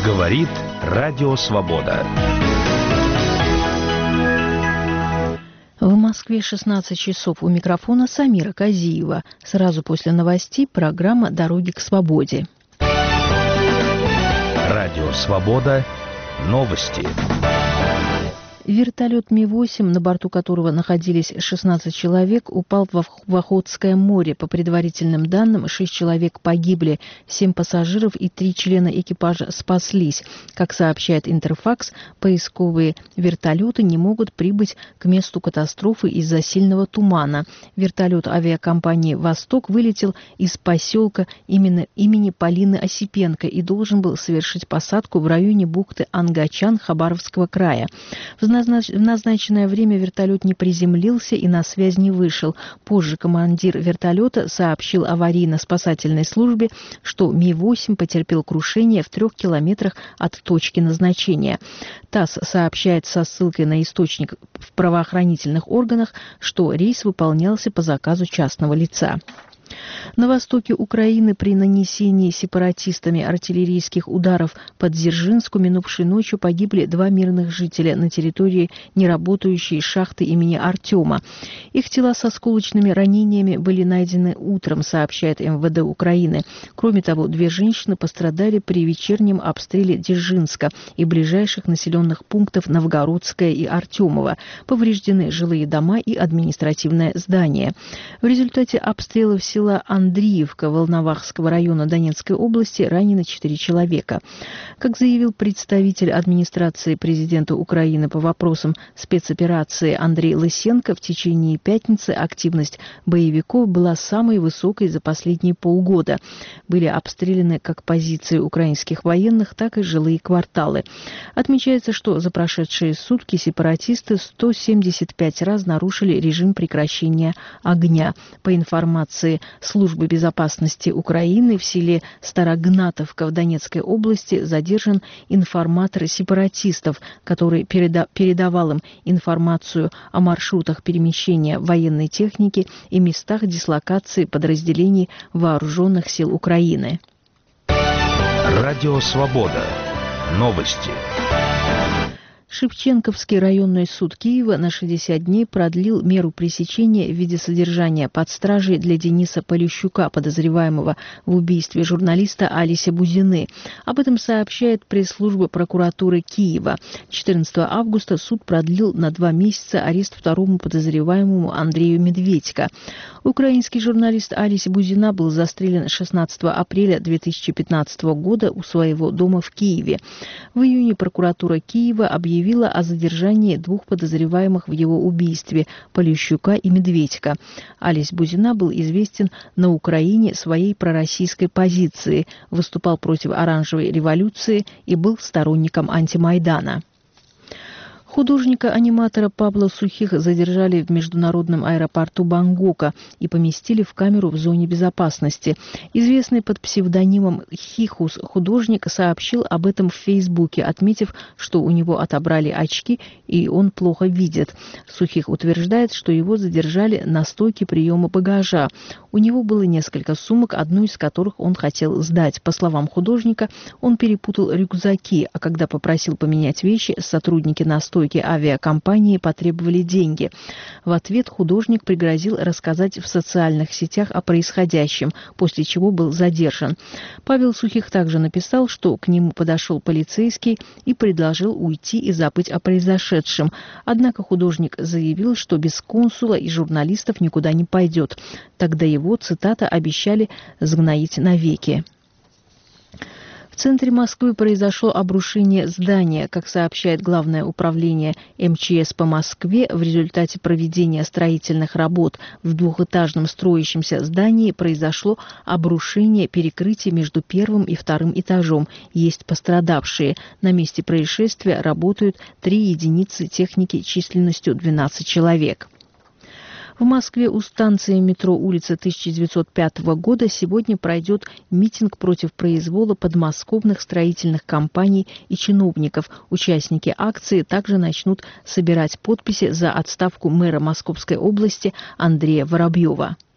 Говорит Радио Свобода. В Москве 16 часов. У микрофона Самира Казиева. Сразу после новостей программа «Дороги к свободе». Радио Свобода. Новости. Вертолет Ми-8, на борту которого находились 16 человек, упал в Охотское море. По предварительным данным, 6 человек погибли, 7 пассажиров и 3 члена экипажа спаслись. Как сообщает Интерфакс, поисковые вертолеты не могут прибыть к месту катастрофы из-за сильного тумана. Вертолет авиакомпании «Восток» вылетел из поселка имени Полины Осипенко и должен был совершить посадку в районе бухты Ангачан Хабаровского края. В назначенное время вертолет не приземлился и на связь не вышел. Позже командир вертолета сообщил аварийно-спасательной службе, что Ми-8 потерпел крушение в 3 километрах от точки назначения. ТАСС сообщает со ссылкой на источник в правоохранительных органах, что рейс выполнялся по заказу частного лица. На востоке Украины при нанесении сепаратистами артиллерийских ударов по Дзержинску минувшей ночью погибли 2 мирных жителя на территории неработающей шахты имени Артема. Их тела с осколочными ранениями были найдены утром, сообщает МВД Украины. Кроме того, 2 женщины пострадали при вечернем обстреле Дзержинска и ближайших населенных пунктов Новгородское и Артемово. Повреждены жилые дома и административное здание. В результате обстрелов села Андриевка Волновахского района Донецкой области ранено 4 человека. Как заявил представитель администрации президента Украины по вопросам спецоперации Андрей Лысенко, в течение пятницы активность боевиков была самой высокой за последние полгода. Были обстреляны как позиции украинских военных, так и жилые кварталы. Отмечается, что за прошедшие сутки сепаратисты 175 раз нарушили режим прекращения огня. По информации Службы безопасности Украины, в селе Старогнатовка в Донецкой области задержан информатор сепаратистов, который передавал им информацию о маршрутах перемещения военной техники и местах дислокации подразделений вооруженных сил Украины. Радио Свобода. Новости. Шевченковский районный суд Киева на 60 дней продлил меру пресечения в виде содержания под стражей для Дениса Полищука, подозреваемого в убийстве журналиста Алиси Бузины. Об этом сообщает пресс-служба прокуратуры Киева. 14 августа суд продлил на 2 месяца арест второму подозреваемому Андрею Медведько. Украинский журналист Алиси Бузина был застрелен 16 апреля 2015 года у своего дома в Киеве. В июне прокуратура Киева объявила о задержании 2 подозреваемых в его убийстве – Полищука и Медведько. Алис Бузина был известен на Украине своей пророссийской позицией, выступал против оранжевой революции и был сторонником антимайдана. Художника-аниматора Павла Сухих задержали в международном аэропорту Бангкока и поместили в камеру в зоне безопасности. Известный под псевдонимом Хихус художник сообщил об этом в Фейсбуке, отметив, что у него отобрали очки и он плохо видит. Сухих утверждает, что его задержали на стойке приема багажа. У него было несколько сумок, одну из которых он хотел сдать. По словам художника, он перепутал рюкзаки, а когда попросил поменять вещи, сотрудники на стойке авиакомпании потребовали деньги. В ответ художник пригрозил рассказать в социальных сетях о происходящем, после чего был задержан. Павел Сухих также написал, что к нему подошел полицейский и предложил уйти и забыть о произошедшем. Однако художник заявил, что без консула и журналистов никуда не пойдет. Тогда его, цитата, обещали сгноить навеки. В центре Москвы произошло обрушение здания. Как сообщает Главное управление МЧС по Москве, в результате проведения строительных работ в двухэтажном строящемся здании произошло обрушение перекрытия между первым и вторым этажом. Есть пострадавшие. На месте происшествия работают 3 единицы техники численностью 12 человек. В Москве у станции метро улица 1905 года сегодня пройдет митинг против произвола подмосковных строительных компаний и чиновников. Участники акции также начнут собирать подписи за отставку мэра Московской области Андрея Воробьева.